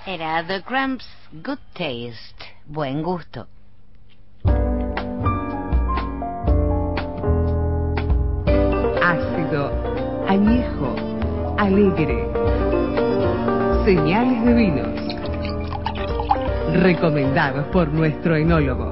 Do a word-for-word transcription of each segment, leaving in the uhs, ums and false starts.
Era The Cramps, Good Taste, buen gusto. Ácido, añejo, alegre. Señales de vinos. Recomendados por nuestro enólogo.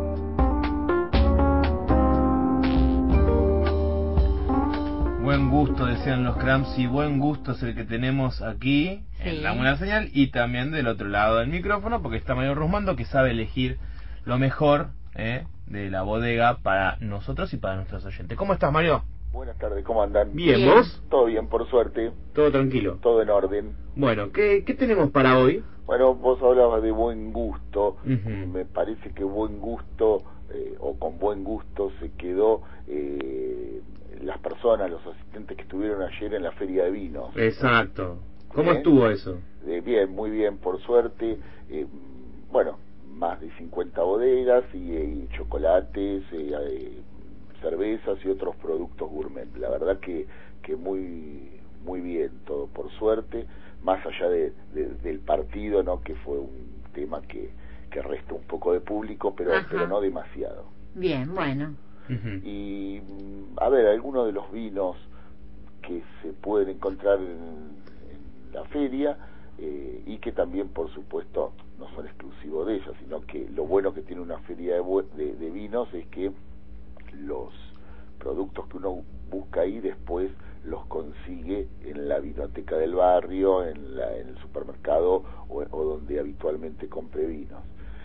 Buen gusto, decían los Cramps, y buen gusto es el que tenemos aquí, sí, en La Buena Señal, y también del otro lado del micrófono, porque está Mario Rusmando, que sabe elegir lo mejor eh, de la bodega para nosotros y para nuestros oyentes. ¿Cómo estás, Mario? Buenas tardes, ¿cómo andan? Bien, bien. ¿Vos? Todo bien, por suerte. Todo tranquilo. Todo en orden. Bueno, ¿qué, qué tenemos para hoy? Bueno, vos hablabas de buen gusto. Uh-huh. Me parece que buen gusto, eh, o con buen gusto, se quedó eh, las personas, los asistentes que estuvieron ayer en la Feria de Vinos. Exacto. ¿Cómo ¿Eh? estuvo eso? Eh, bien, muy bien, por suerte. Eh, bueno, más de cincuenta bodegas y, y chocolates, eh, eh, cervezas y otros productos gourmet. La verdad que, que muy muy bien todo, por suerte, más allá de, de, del partido, no, que fue un tema que, que resta un poco de público, pero, pero no demasiado. Bien, bueno. Uh-huh. Y a ver, algunos de los vinos que se pueden encontrar en, en la feria, eh, y que también, por supuesto, no son exclusivos de ella, sino que lo bueno que tiene una feria de, de, de vinos es que los productos que uno busca ahí después los consigue en la vinoteca del barrio, en, la, en el supermercado o, o donde habitualmente compre vinos.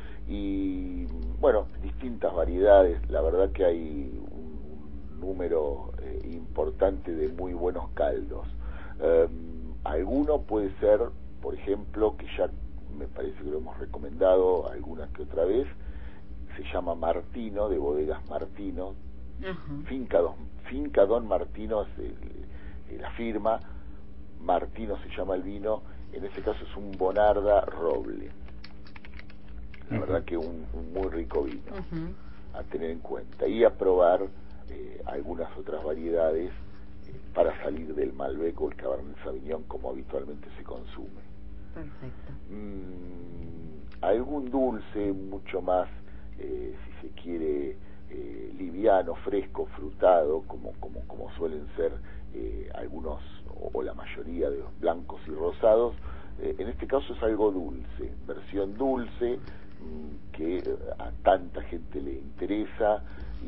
Y bueno, distintas variedades, la verdad que hay un, un número eh, importante de muy buenos caldos. Eh, alguno puede ser, por ejemplo, que ya me parece que lo hemos recomendado alguna que otra vez, se llama Martino, de Bodegas Martino. Uh-huh. Finca, Don, Finca Don Martino es el, el, la firma, Martino se llama el vino, en este caso es un Bonarda Roble. La uh-huh. verdad que un, un muy rico vino, uh-huh. a tener en cuenta, y a probar eh, algunas otras variedades eh, para salir del Malbec o el Cabernet Sauvignon como habitualmente se consume. Perfecto. Mm, algún dulce mucho más, eh, si se quiere, eh, liviano, fresco, frutado, como como como suelen ser eh, algunos o, o la mayoría de los blancos y rosados. Eh, en este caso es algo dulce, versión dulce, mmm, que a tanta gente le interesa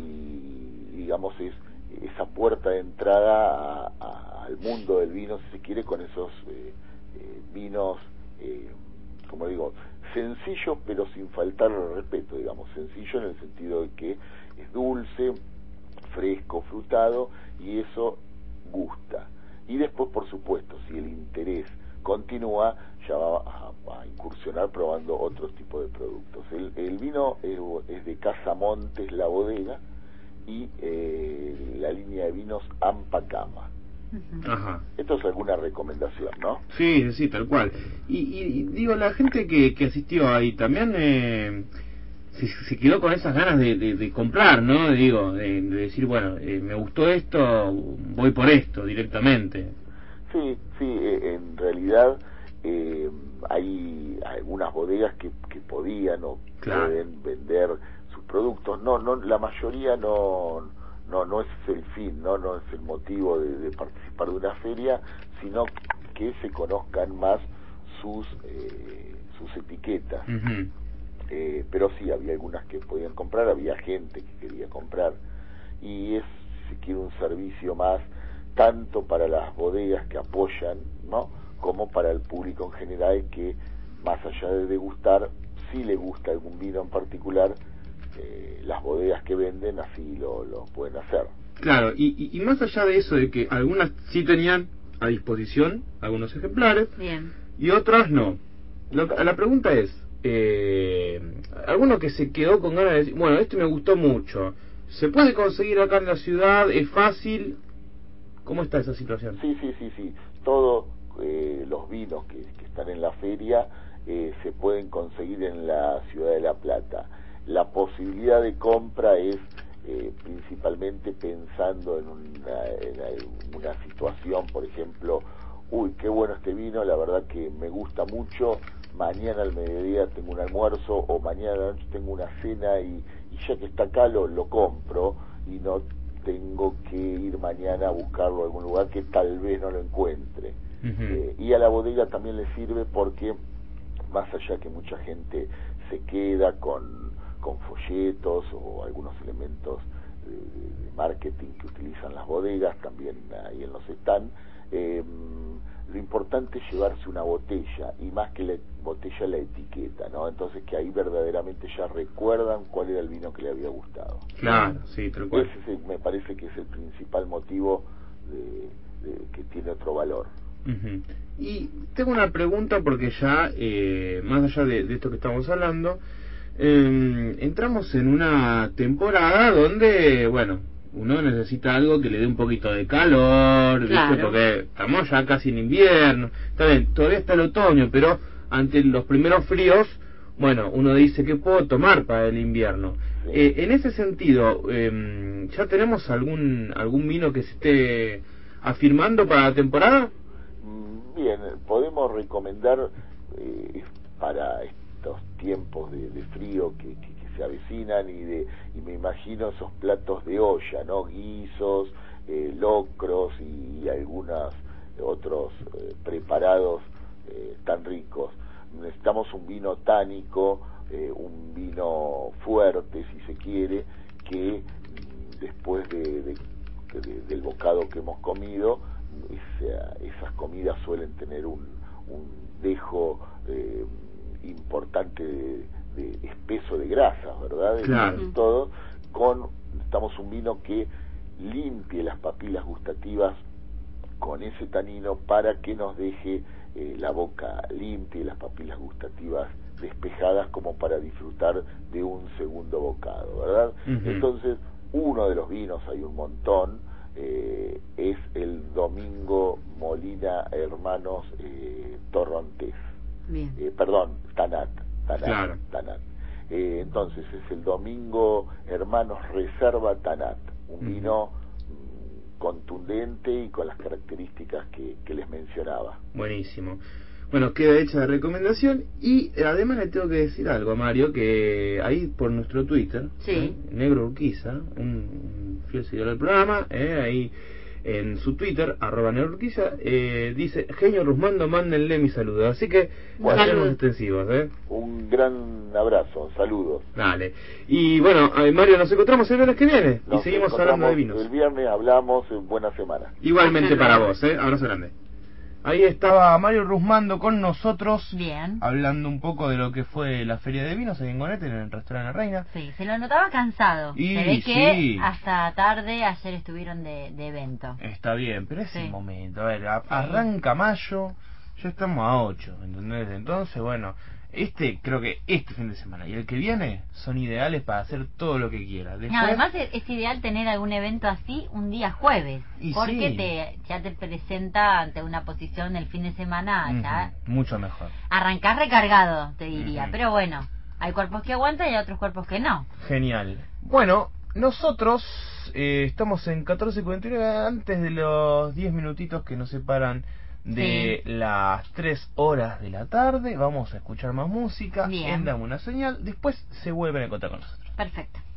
y digamos es esa puerta de entrada a, a, al mundo del vino, si se quiere, con esos eh, eh, vinos, eh, como digo, sencillo pero sin faltar el respeto, digamos, sencillo en el sentido de que es dulce, fresco, frutado, y eso gusta. Y después, por supuesto, si el interés continúa, ya va a, a incursionar probando otros tipos de productos. El, el vino es, es de Casa Montes, la bodega, y eh, la línea de vinos Ampacama. Ajá. Esto es alguna recomendación, ¿no? Sí, sí, tal cual. Y, y digo, la gente que, que asistió ahí también eh, se, se quedó con esas ganas de, de, de comprar, ¿no? Digo, de, de decir, bueno, eh, me gustó esto, voy por esto directamente. Sí, sí, eh, en realidad eh, hay algunas bodegas que, que podían o claro. pueden vender sus productos. No, no, la mayoría no, no, no es el fin, no, no es el motivo de, de participar de una feria, sino que se conozcan más sus eh, sus etiquetas. Uh-huh. Eh, pero sí, había algunas que podían comprar, había gente que quería comprar, y es, si quiere, un servicio más tanto para las bodegas que apoyan, ¿no?, como para el público en general que, más allá de degustar, si le gusta algún vino en particular, eh, las bodegas que venden así lo, lo pueden hacer. Claro, y, y, y más allá de eso, de que algunas sí tenían a disposición algunos ejemplares, bien, y otras no. Lo, la pregunta es, eh, alguno que se quedó con ganas de decir, bueno, este me gustó mucho, ¿se puede conseguir acá en la ciudad? ¿Es fácil? ¿Cómo está esa situación? Sí, sí, sí, sí. Todos eh, los vinos que, que están en la feria eh, se pueden conseguir en la ciudad de La Plata. La posibilidad de compra es eh, principalmente pensando en una, en una situación, por ejemplo, uy, qué bueno este vino, la verdad que me gusta mucho, mañana al mediodía tengo un almuerzo o mañana a la noche tengo una cena y, y ya que está acá lo, lo compro y no tengo que ir mañana a buscarlo a algún lugar que tal vez no lo encuentre. Uh-huh. eh, y a la bodega también le sirve porque más allá que mucha gente se queda con, con folletos o algunos elementos de, de marketing que utilizan las bodegas, también ahí en los stands, eh, lo importante es llevarse una botella, y más que la botella, la etiqueta, ¿no? Entonces que ahí verdaderamente ya recuerdan cuál era el vino que le había gustado. Claro, sí, tal cual. Ese es el, me parece que es el principal motivo de, de, que tiene otro valor. Uh-huh. Y tengo una pregunta porque ya, eh, más allá de, de esto que estamos hablando, eh, entramos en una temporada donde, bueno, uno necesita algo que le dé un poquito de calor, claro. ¿viste? Porque estamos ya casi en invierno, está bien, todavía está el otoño, pero ante los primeros fríos, bueno, uno dice, ¿qué puedo tomar para el invierno? Eh, en ese sentido, eh, ¿ya tenemos algún algún vino que se esté afirmando para la temporada? Bien, podemos recomendar eh, para estos tiempos de, de frío que, que, que se avecinan y de y me imagino esos platos de olla, ¿no? Guisos, eh, locros y, y algunos otros eh, preparados eh, tan ricos. Necesitamos un vino tánico, eh, un vino fuerte, si se quiere, que después de, de, de, del bocado que hemos comido, esa, esas comidas suelen tener un, un dejo eh, importante de, de espeso de grasas, ¿verdad? Claro. Y todo, con, necesitamos un vino que limpie las papilas gustativas con ese tanino para que nos deje eh, la boca limpia y las papilas gustativas despejadas como para disfrutar de un segundo bocado, ¿verdad? Uh-huh. Entonces, uno de los vinos, hay un montón, eh, es el Domingo Molina Hermanos eh, Torrontés. Bien. Eh, perdón, Tanat. Tanat, claro. Tanat. Eh, entonces, es el Domingo Hermanos Reserva Tanat, un uh-huh. vino contundente y con las características que, que les mencionaba. Buenísimo. Bueno, queda hecha la recomendación y además le tengo que decir algo a Mario, que ahí por nuestro Twitter, sí. ¿eh? Negro Urquiza, un fiel seguidor del programa, ¿eh? ahí en su Twitter, arroba Negro Urquiza, eh, dice, Genio Rusmando, mándenle mi saludo. Así que bueno, saludos extensivos. ¿eh? Un gran abrazo, saludos. Dale. Y bueno, Mario, nos encontramos el viernes que viene nos y seguimos hablando de vinos. El viernes hablamos, en buena semana. Igualmente para vos, ¿eh? Abrazo grande. Ahí estaba Mario Rusmando con nosotros, bien, hablando un poco de lo que fue la feria de vinos en Gonete, en el restaurante La Reina. Sí, se lo notaba cansado. Y se ve que sí. hasta tarde ayer estuvieron de, de evento. Está bien, pero es sí. el momento. A ver, a, arranca mayo, ya estamos a ocho, ¿entendés? Entonces, bueno, este, creo que este fin de semana y el que viene son ideales para hacer todo lo que quieras. Después... Además es, es ideal tener algún evento así un día jueves, y porque sí. te ya te presenta ante una posición el fin de semana, uh-huh. ya mucho mejor. Arrancás recargado, te diría, uh-huh. pero bueno, hay cuerpos que aguantan y hay otros cuerpos que no. Genial. Bueno, nosotros eh, estamos en catorce cuarenta y nueve, antes de los diez minutitos que nos separan de sí. las tres horas de la tarde. Vamos a escuchar más música. Bien. En Dame una Señal. Después se vuelven a encontrar con nosotros. Perfecto.